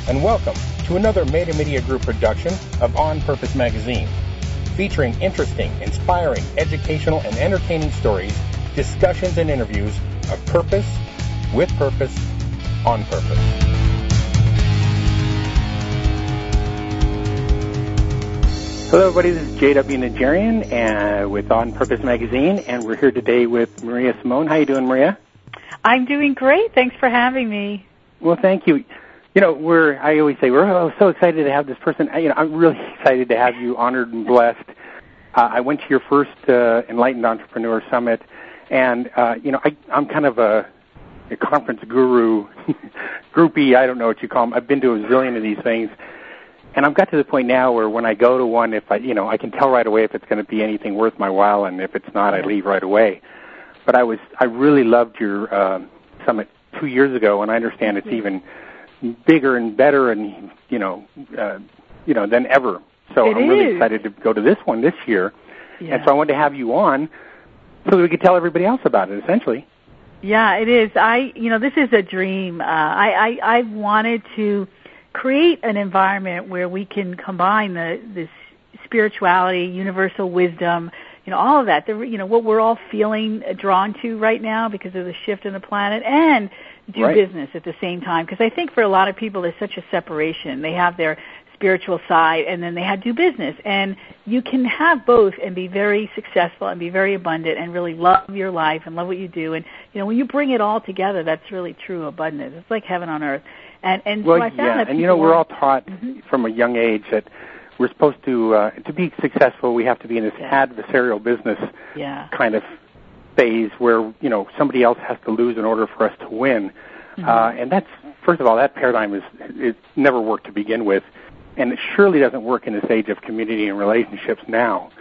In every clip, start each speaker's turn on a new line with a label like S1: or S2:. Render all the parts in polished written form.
S1: and welcome to another Meta Media Group production of On Purpose Magazine, featuring interesting, inspiring, educational, and entertaining stories, discussions, and interviews of purpose, with purpose, on purpose. Hello, everybody. This is J.W. Najarian with On Purpose Magazine, and we're here today with Maria Simone. How you doing, Maria?
S2: I'm doing great. Thanks for having me.
S1: Well, thank you. You know, I always say we're so excited to have this person. I'm really excited to have you, honored and blessed. I went to your first Enlightened Entrepreneur Summit, and I'm kind of a conference guru, groupie. I don't know what you call them. I've been to a zillion of these things, and I've got to the point now where when I go to one, if I can tell right away if it's going to be anything worth my while, and if it's not, I leave right away. But I really loved your summit 2 years ago, and I understand it's even bigger and better, and than ever. So I'm really excited to go to this one this year, and so I wanted to have you on so that we could tell everybody else about it. Essentially,
S2: yeah, it is. This is a dream. I wanted to create an environment where we can combine this spirituality, universal wisdom, all of that. What we're all feeling drawn to right now because of the shift in the planet, and do business at the same time. Because I think for a lot of people, there's such a separation. They have their spiritual side, and then they have to do business. And you can have both and be very successful and be very abundant and really love your life and love what you do. And, when you bring it all together, that's really true abundance. It's like heaven on earth. And so I found that
S1: we're all taught from a young age that we're supposed to be successful, we have to be in this adversarial business kind of phase where, somebody else has to lose in order for us to win. And that's, first of all, that paradigm is never worked to begin with, and it surely doesn't work in this age of community and relationships now.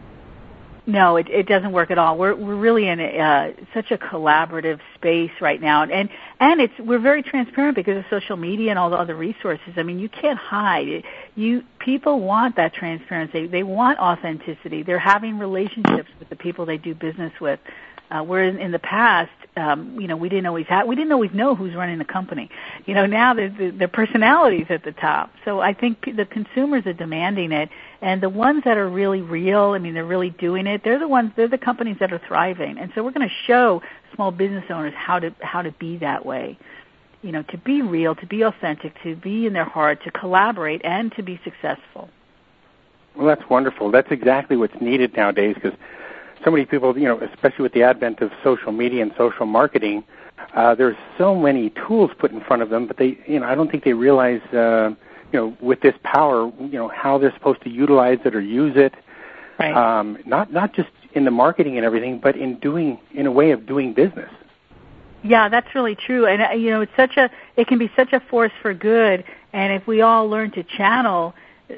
S2: No, it doesn't work at all. We're really in such a collaborative space right now, and we're very transparent because of social media and all the other resources. I mean, you can't hide. People want that transparency. They want authenticity. They're having relationships with the people they do business with. Whereas in the past, we didn't always know who's running the company. Now the personalities at the top. So I think the consumers are demanding it, and the ones that are really real, they're really doing it. They're the companies that are thriving. And so we're going to show small business owners how to be that way. To be real, to be authentic, to be in their heart, to collaborate, and to be successful.
S1: Well, that's wonderful. That's exactly what's needed nowadays, because so many people, especially with the advent of social media and social marketing, there's so many tools put in front of them, but they, I don't think they realize, with this power, how they're supposed to utilize it or use it. Right. Not just in the marketing and everything, but in a way of doing business.
S2: Yeah, that's really true. And it can be such a force for good. And if we all learn to channel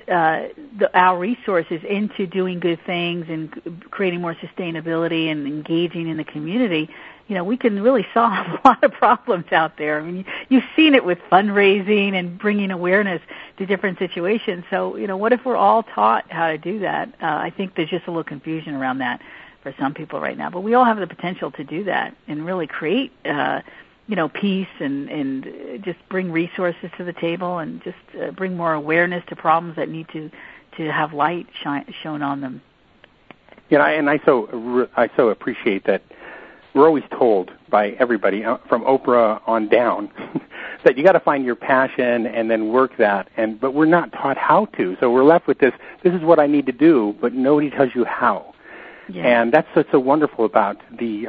S2: our resources into doing good things and creating more sustainability and engaging in the community, we can really solve a lot of problems out there. You've seen it with fundraising and bringing awareness to different situations. So, what if we're all taught how to do that? I think there's just a little confusion around that for some people right now. But we all have the potential to do that and really create peace and just bring resources to the table and just bring more awareness to problems that need to have light shown on them.
S1: And I so appreciate that we're always told by everybody from Oprah on down that you got to find your passion and then work that, but we're not taught how to. So we're left with this is what I need to do, but nobody tells you how. Yeah. And that's what's so wonderful about the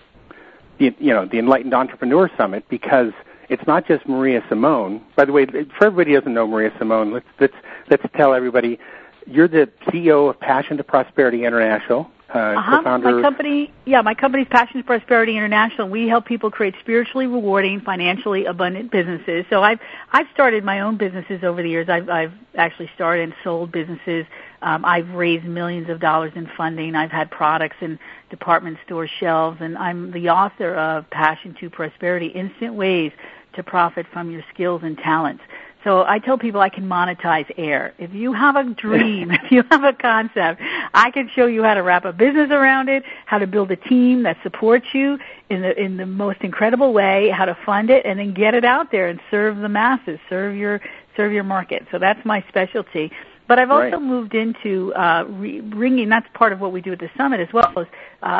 S1: Enlightened Entrepreneur Summit, because it's not just Maria Simone. By the way, for everybody who doesn't know Maria Simone, let's tell everybody you're the CEO of Passion to Prosperity International. Co-founder.
S2: My company's Passion to Prosperity International. We help people create spiritually rewarding, financially abundant businesses. So I've started my own businesses over the years. I've actually started and sold businesses. I've raised millions of dollars in funding. I've had products in department store shelves, and I'm the author of Passion to Prosperity: Instant Ways to Profit from Your Skills and Talents. So I tell people I can monetize air. If you have a dream, if you have a concept, I can show you how to wrap a business around it, how to build a team that supports you in the most incredible way, how to fund it, and then get it out there and serve the masses, serve your serve your market. So that's my specialty. But I've also moved into bringing, that's part of what we do at the summit as well, is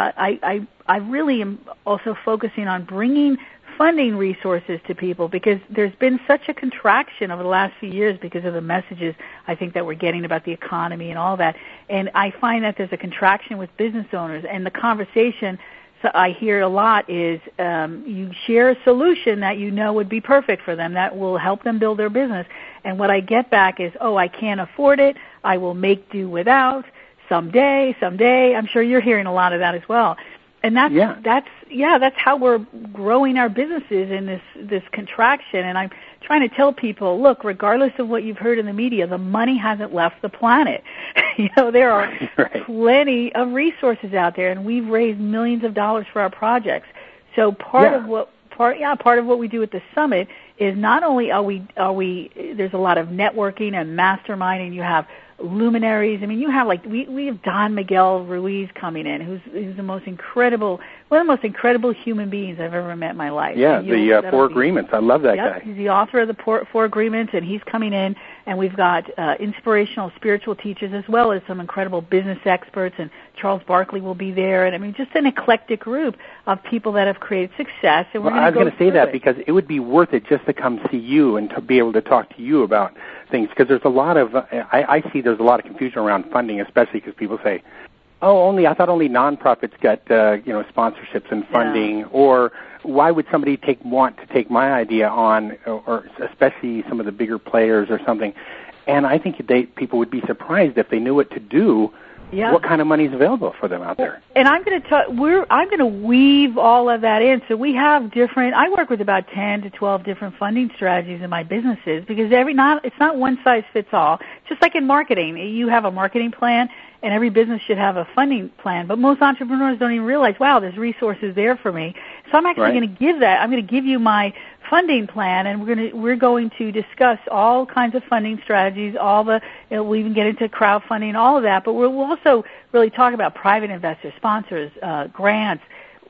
S2: I really am also focusing on bringing funding resources to people, because there's been such a contraction over the last few years because of the messages I think that we're getting about the economy and all that. And I find that there's a contraction with business owners, and the conversation I hear a lot is you share a solution that you know would be perfect for them, that will help them build their business. And what I get back is, oh, I can't afford it, I will make do without, someday. I'm sure you're hearing a lot of that as well. And that's how we're growing our businesses in this contraction. And I'm trying to tell people, look, regardless of what you've heard in the media, the money hasn't left the planet. There are plenty of resources out there, and we've raised millions of dollars for our projects. So part of what we do at the summit is not only are we there's a lot of networking and masterminding. You have luminaries. I mean, you have we have Don Miguel Ruiz coming in, who's the most incredible, one of the most incredible human beings I've ever met in my life.
S1: Yeah, the Four Agreements. I love that guy.
S2: He's the author of the Four Agreements, and he's coming in, and we've got inspirational spiritual teachers as well as some incredible business experts, and Charles Barkley will be there, and I mean, just an eclectic group of people that have created success. And
S1: I was going to say that because it would be worth it just to come see you and to be able to talk to you about things, because there's a lot of I see there's a lot of confusion around funding, especially because people say, I thought only nonprofits got sponsorships and funding, or why would somebody want to take my idea on, or especially some of the bigger players or something. And I think people would be surprised if they knew what to do. Yeah. What kind of money is available for them out there? And I'm going
S2: to weave all of that in. So we have I work with about 10 to 12 different funding strategies in my businesses, because it's not one size fits all. Just like in marketing, you have a marketing plan, and every business should have a funding plan. But most entrepreneurs don't even realize, wow, there's resources there for me. So I'm actually going to give that. I'm going to give you my funding plan, and we're going to discuss all kinds of funding strategies. We'll even get into crowdfunding, all of that. But we'll also really talk about private investors, sponsors, grants.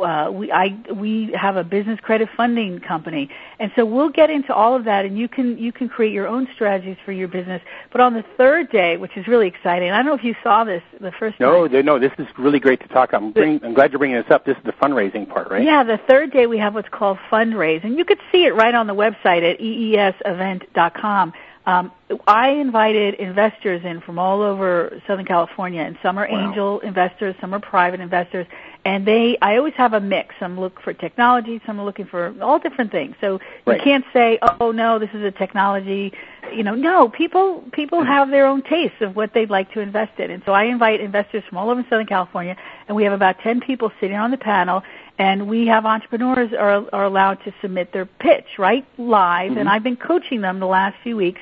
S2: We have a business credit funding company, and so we'll get into all of that, and you can create your own strategies for your business. But on the third day, which is really exciting, I don't know if you saw this the first time.
S1: No, this is really great to talk about. I'm glad you're bringing this up. This is the fundraising part, right?
S2: Yeah, the third day we have what's called Fundraise, and you could see it right on the website at eesevent.com. I invited investors in from all over Southern California, and some are angel investors, some are private investors, and I always have a mix. Some look for technology, some are looking for all different things. So you can't say, oh no, this is a technology. No, people have their own tastes of what they'd like to invest in. And so I invite investors from all over Southern California, and we have about 10 people sitting on the panel, and we have entrepreneurs are allowed to submit their pitch, live, and I've been coaching them the last few weeks.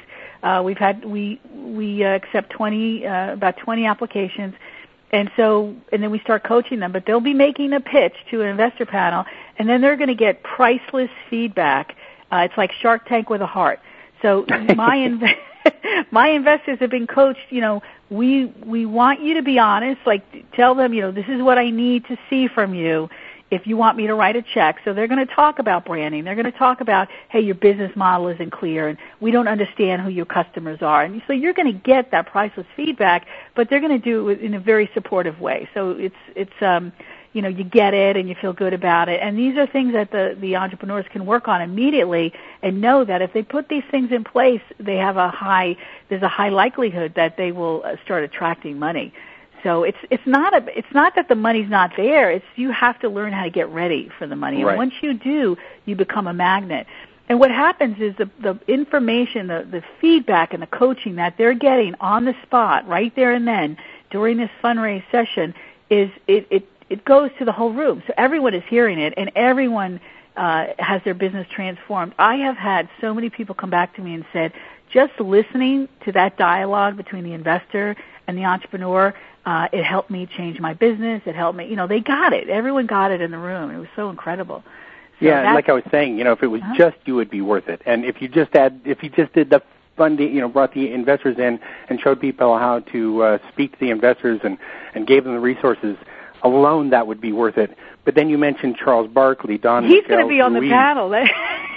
S2: We accept about 20 applications, and then we start coaching them. But they'll be making a pitch to an investor panel, and then they're going to get priceless feedback. It's like Shark Tank with a heart. So my investors have been coached. We want you to be honest. Tell them, this is what I need to see from you if you want me to write a check. So they're going to talk about branding. They're going to talk about, hey, your business model isn't clear, and we don't understand who your customers are. And so you're going to get that priceless feedback, but they're going to do it in a very supportive way. So it's you get it and you feel good about it. And these are things that the entrepreneurs can work on immediately and know that if they put these things in place, there's a high likelihood that they will start attracting money. So it's not that the money's not there. It's you have to learn how to get ready for the money. And once you do, you become a magnet. And what happens is the information, the feedback and the coaching that they're getting on the spot, right there and then, during this fundraise session, it goes to the whole room. So everyone is hearing it, and everyone has their business transformed. I have had so many people come back to me and said, just listening to that dialogue between the investor and the entrepreneur, it helped me change my business. It helped me, they got it. Everyone got it in the room. It was so incredible. So
S1: like I was saying, if it was just you, it'd be worth it. And if you just did the funding, brought the investors in and showed people how to speak to the investors and gave them the resources alone, that would be worth it. But then you mentioned Charles Barkley, Don.
S2: He's going to be on the panel.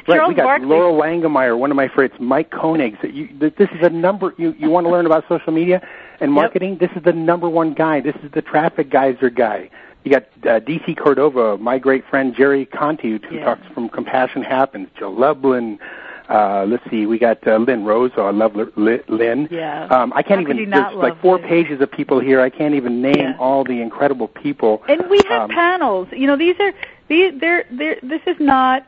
S1: Right, we got Laurel Langemeyer, one of my favorites, Mike Koenig. This is a number, you want to learn about social media and marketing? Yep. This is the number one guy. This is the traffic geyser guy. You got D.C. Cordova, my great friend Jerry Conti, who talks from Compassion Happens, Joe Lublin. Let's see, we got Lynn Rose. I love Lynn.
S2: Yeah.
S1: I can't even, there's like 4 pages of people here. I can't even name all the incredible people.
S2: And we have panels. You know, this is not,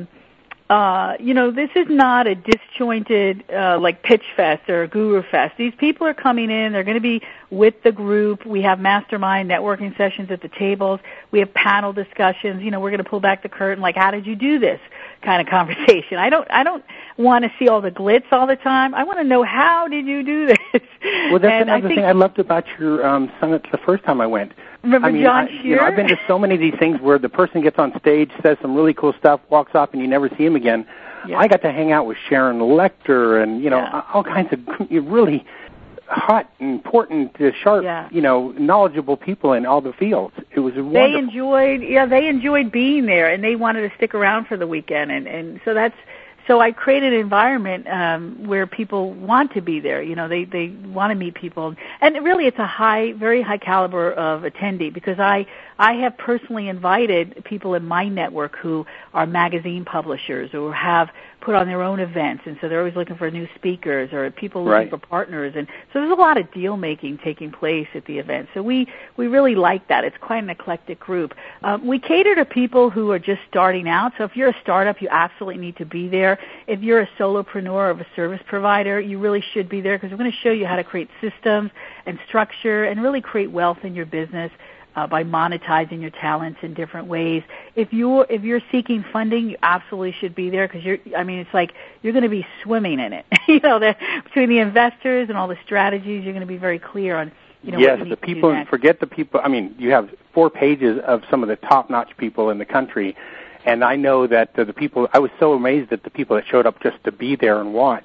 S2: this is not a disjointed, like Pitch Fest or Guru Fest. These people are coming in. They're going to be with the group. We have mastermind networking sessions at the tables. We have panel discussions. You know, we're going to pull back the curtain, like, how did you do this kind of conversation. I don't want to see all the glitz all the time. I want to know, how did you do this?
S1: Well, that's another thing I loved about your summit the first time I went.
S2: Remember John Shear?
S1: I've been to so many of these things where the person gets on stage, says some really cool stuff, walks off, and you never see him again. Yeah. I got to hang out with Sharon Lecter and, all kinds of really hot, important, sharp, knowledgeable people in all the fields. It was wonderful.
S2: They enjoyed being there, and they wanted to stick around for the weekend, and so I created an environment where people want to be there. You know, they want to meet people, and really, it's a very high caliber of attendee, because I have personally invited people in my network who are magazine publishers or have put on their own events, and so they're always looking for new speakers or people looking for partners, and so there's a lot of deal making taking place at the event. So we really like that. It's quite an eclectic group. We cater to people who are just starting out. So if you're a startup, you absolutely need to be there. If you're a solopreneur or a service provider, you really should be there, because we're going to show you how to create systems and structure and really create wealth in your business by monetizing your talents in different ways. If you're seeking funding, you absolutely should be there, because it's like you're going to be swimming in it. Between the investors and all the strategies, you're going to be very clear on
S1: yes, the people, and forget the people. I mean, you have 4 pages of some of the top-notch people in the country, and I know that the people, I was so amazed at the people that showed up just to be there and watch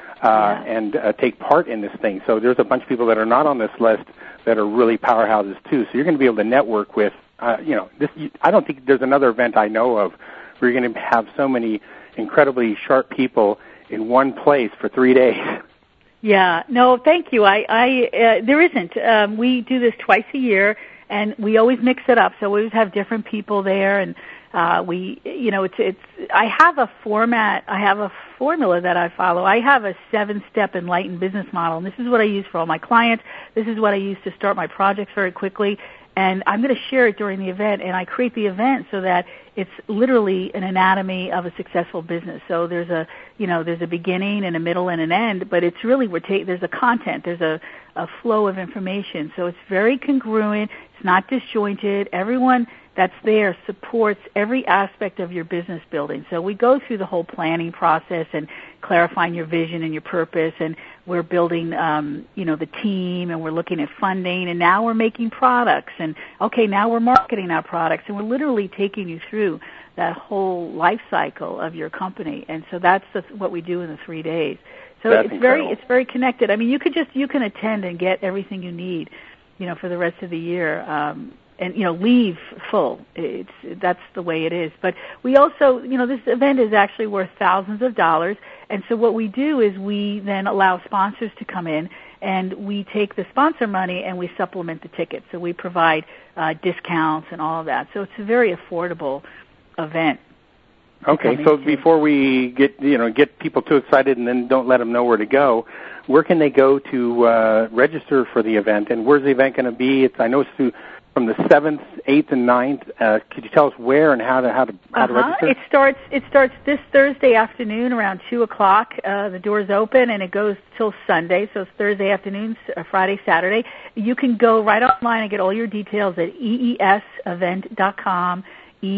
S1: and take part in this thing. So there's a bunch of people that are not on this list that are really powerhouses too. So you're going to be able to network with, this. I don't think there's another event I know of where you're going to have so many incredibly sharp people in one place for 3 days.
S2: Yeah, no, thank you. There isn't. We do this twice a year, and we always mix it up. So we always have different people there, and I have a format. I have a formula that I follow. I have a 7-step enlightened business model, and this is what I use for all my clients. This is what I use to start my projects very quickly, and I'm going to share it during the event, and I create the event so that it's literally an anatomy of a successful business. So there's a beginning and a middle and an end, but it's really, there's a content, there's a flow of information. So it's very congruent, it's not disjointed. Everyone that's there supports every aspect of your business building. So we go through the whole planning process and clarifying your vision and your purpose, and we're building, the team, and we're looking at funding, and now we're making products, and now we're marketing our products, and we're literally taking you through that whole life cycle of your company. And so that's what we do in the 3 days. So it's very connected. I mean, you can attend and get everything you need, for the rest of the year. And leave full. That's the way it is. But we also, this event is actually worth thousands of dollars, and so what we do is we then allow sponsors to come in, and we take the sponsor money and we supplement the ticket. So we provide discounts and all of that. So it's a very affordable event.
S1: Okay, so before we get people too excited and then don't let them know where to go, where can they go to register for the event, and where's the event going to be? I know it's from the 7th, 8th, and 9th. Could you tell us where and how to register?
S2: It starts this Thursday afternoon around 2:00. The doors open, and it goes till Sunday, so it's Thursday afternoon, Friday, Saturday. You can go right online and get all your details at eesevent.com,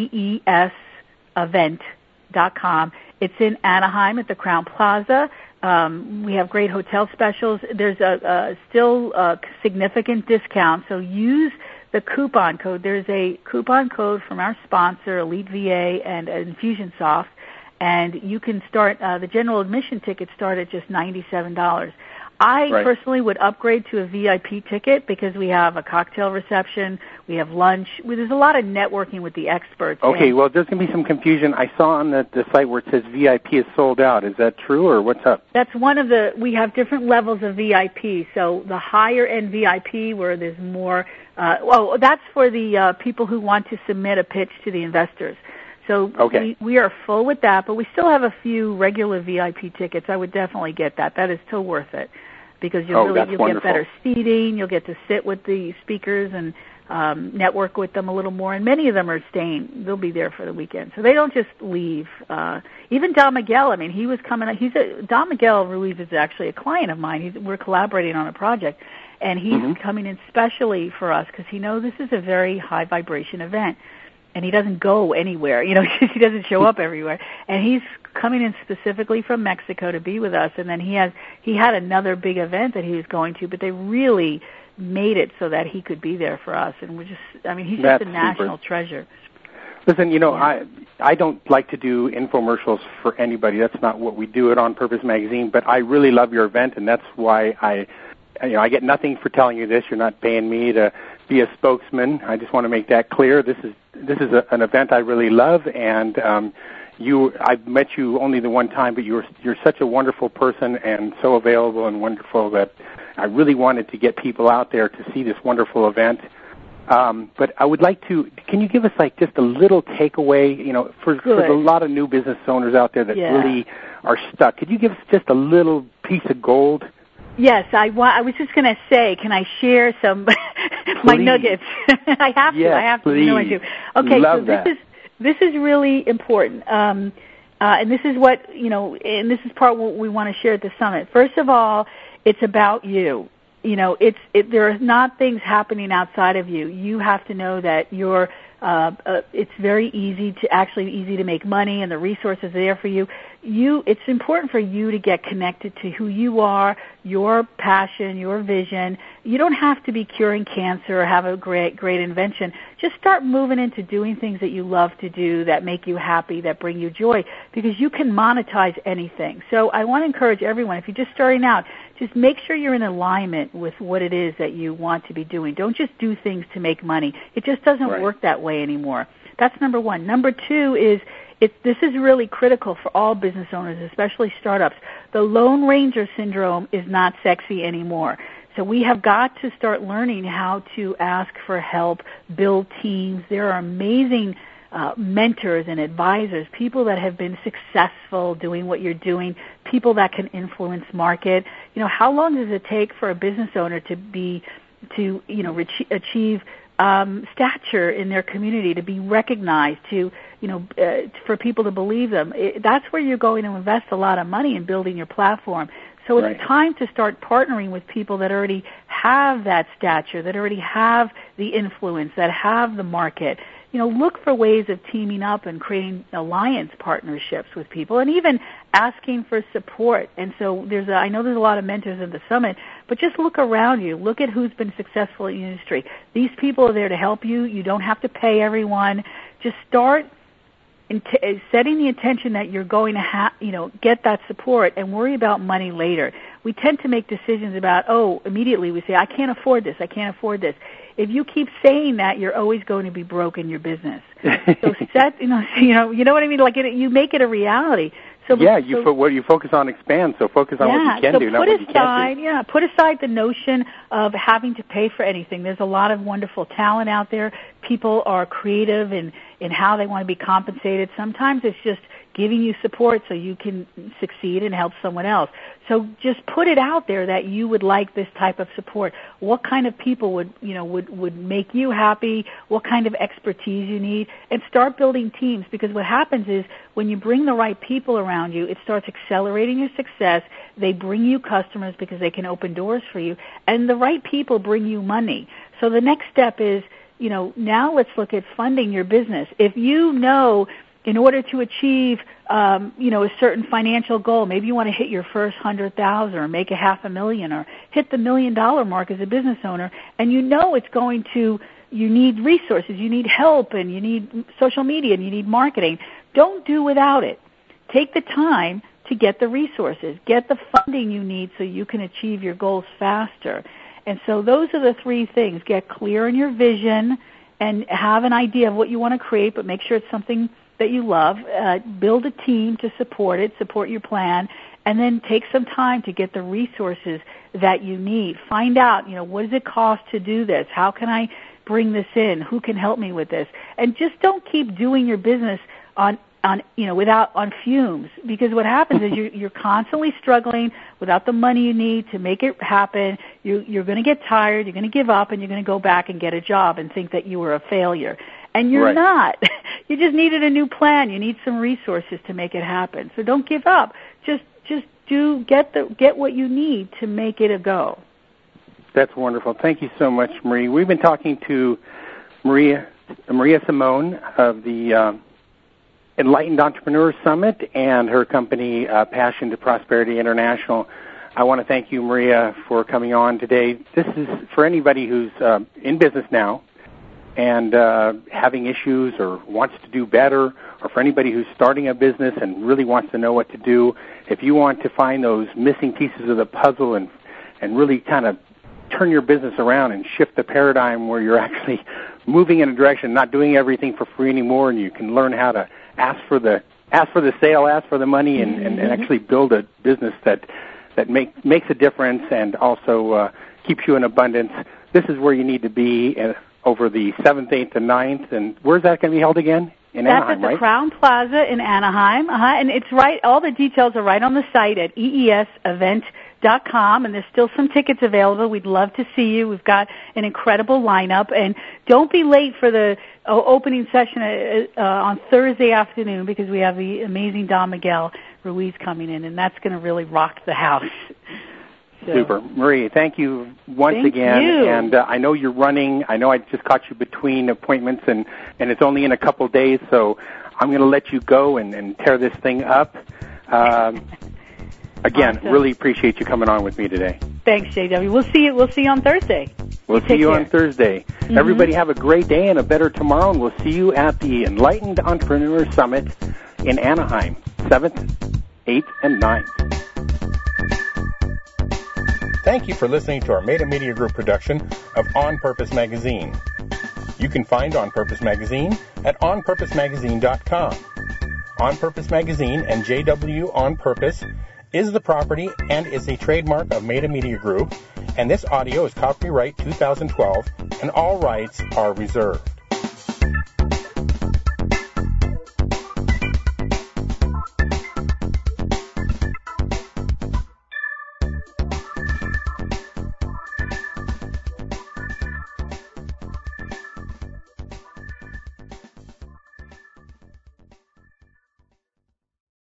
S2: eesevent.com. It's in Anaheim at the Crowne Plaza. We have great hotel specials. There's still a significant discount, so use the coupon code. There's a coupon code from our sponsor, Elite VA and Infusionsoft, and you can start, the general admission tickets start at just $97. I personally would upgrade to a VIP ticket because we have a cocktail reception, we have lunch. There's a lot of networking with the experts.
S1: Okay, well, there's going to be some confusion. I saw on the site where it says VIP is sold out. Is that true, or what's up?
S2: That's we have different levels of VIP. So the higher end VIP where there's more, that's for the people who want to submit a pitch to the investors. So we are full with that, but we still have a few regular VIP tickets. I would definitely get that. That is still worth it because you'll get better seating. You'll get to sit with the speakers and network with them a little more. And many of them are staying. They'll be there for the weekend. So they don't just leave. Even Don Miguel, I mean, he was coming. Don Miguel Ruiz is actually a client of mine. We're collaborating on a project. And he's coming in specially for us because he knows this is a very high vibration event. And he doesn't go anywhere, he doesn't show up everywhere. And he's coming in specifically from Mexico to be with us. And then he had another big event that he was going to, but they really made it so that he could be there for us. And he's just a national treasure.
S1: Listen, I don't like to do infomercials for anybody. That's not what we do at On Purpose Magazine. But I really love your event, and that's why I get nothing for telling you this. You're not paying me to be a spokesman. I just want to make that clear. This is an event I really love, and I've met you only the one time, but you're such a wonderful person and so available and wonderful that I really wanted to get people out there to see this wonderful event. But I would like to. Can you give us just a little takeaway? For a lot of new business owners out there that really are stuck. Could you give us just a little piece of gold?
S2: Yes, I was just going to say, can I share some my nuggets? I have to. I have to.
S1: Please.
S2: I do. Okay,
S1: Love
S2: so this is really important, and this is what and this is part what we want to share at the summit. First of all, it's about you. There are not things happening outside of you. You have to know that you're. It's very easy to make money, and the resources are there for you. It's important for you to get connected to who you are, your passion, your vision. You don't have to be curing cancer or have a great invention. Just start moving into doing things that you love to do, that make you happy, that bring you joy, because you can monetize anything. So I want to encourage everyone, if you're just starting out, just make sure you're in alignment with what it is that you want to be doing. Don't just do things to make money. It just doesn't work that way anymore. That's number one. Number two is, this is really critical for all business owners, especially startups. The Lone Ranger syndrome is not sexy anymore. So we have got to start learning how to ask for help, build teams. There are amazing mentors and advisors, people that have been successful doing what you're doing, people that can influence market. How long does it take for a business owner to achieve stature in their community, to be recognized, for people to believe them? That's where you're going to invest a lot of money in building your platform. So it's time to start partnering with people that already have that stature, that already have the influence, that have the market. Look for ways of teaming up and creating alliance partnerships with people, and even asking for support. And so I know there's a lot of mentors at the summit, but just look around you. Look at who's been successful in the industry. These people are there to help you. You don't have to pay everyone. Just start setting the intention that you're going to get that support, and worry about money later. We tend to make decisions about, immediately we say, I can't afford this, I can't afford this. If you keep saying that, you're always going to be broke in your business. So you know what I mean? You make it a reality.
S1: What you focus on expands, so focus on what you can do, not what you can't do.
S2: Put aside the notion of having to pay for anything. There's a lot of wonderful talent out there. People are creative in how they want to be compensated. Sometimes it's just giving you support so you can succeed and help someone else. So just put it out there that you would like this type of support. What kind of people would make you happy? What kind of expertise you need? And start building teams, because what happens is when you bring the right people around you, it starts accelerating your success. They bring you customers because they can open doors for you, and the right people bring you money. So the next step is, now let's look at funding your business. If in order to achieve, a certain financial goal, maybe you want to hit your first 100,000 or make $500,000 or hit the $1 million mark as a business owner, and you need resources, you need help, and you need social media, and you need marketing. Don't do without it. Take the time to get the resources, get the funding you need so you can achieve your goals faster. And so those are the three things. Get clear on your vision and have an idea of what you want to create, but make sure it's something that you love. Build a team to support it, support your plan, and then take some time to get the resources that you need. Find out, what does it cost to do this? How can I bring this in? Who can help me with this? And just don't keep doing your business on fumes, because what happens is you're constantly struggling without the money you need to make it happen. You're going to get tired, you're going to give up, and you're going to go back and get a job and think that you were a failure. And you're not. You just needed a new plan. You need some resources to make it happen. So don't give up. Just get what you need to make it a go.
S1: That's wonderful. Thank you so much, Marie. We've been talking to Maria Simone of the Enlightened Entrepreneur Summit and her company, Passion to Prosperity International. I want to thank you, Maria, for coming on today. This is for anybody who's in business now and having issues or wants to do better, or for anybody who's starting a business and really wants to know what to do. If you want to find those missing pieces of the puzzle and really kind of turn your business around and shift the paradigm where you're actually moving in a direction, not doing everything for free anymore, and you can learn how to ask for the sale, ask for the money, and actually build a business that makes a difference and also keeps you in abundance. This is where you need to be over the 7th, 8th, and 9th. And where's that going to be held again? In Anaheim,
S2: That's at the Crown Plaza in Anaheim. And it's right, all the details are right on the site at eesevent.com, and there's still some tickets available. We'd love to see you. We've got an incredible lineup. And don't be late for the opening session on Thursday afternoon, because we have the amazing Don Miguel Ruiz coming in, and that's going to really rock the house. So.
S1: Super. Marie, thank you once again. And I know you're running. I know I just caught you between appointments, and it's only in a couple of days, so I'm going to let you go and tear this thing up. Again, awesome. Really appreciate you coming on with me today.
S2: Thanks, JW. We'll see you on Thursday.
S1: We'll see you on Thursday. Mm-hmm. Everybody have a great day and a better tomorrow, and we'll see you at the Enlightened Entrepreneur Summit in Anaheim, 7th, 8th, and 9th.
S3: Thank you for listening to our Meta Media Group production of On Purpose Magazine. You can find On Purpose Magazine at onpurposemagazine.com. On Purpose Magazine and JW On Purpose is the property and is a trademark of Meta Media Group, and this audio is copyright 2012, and all rights are reserved.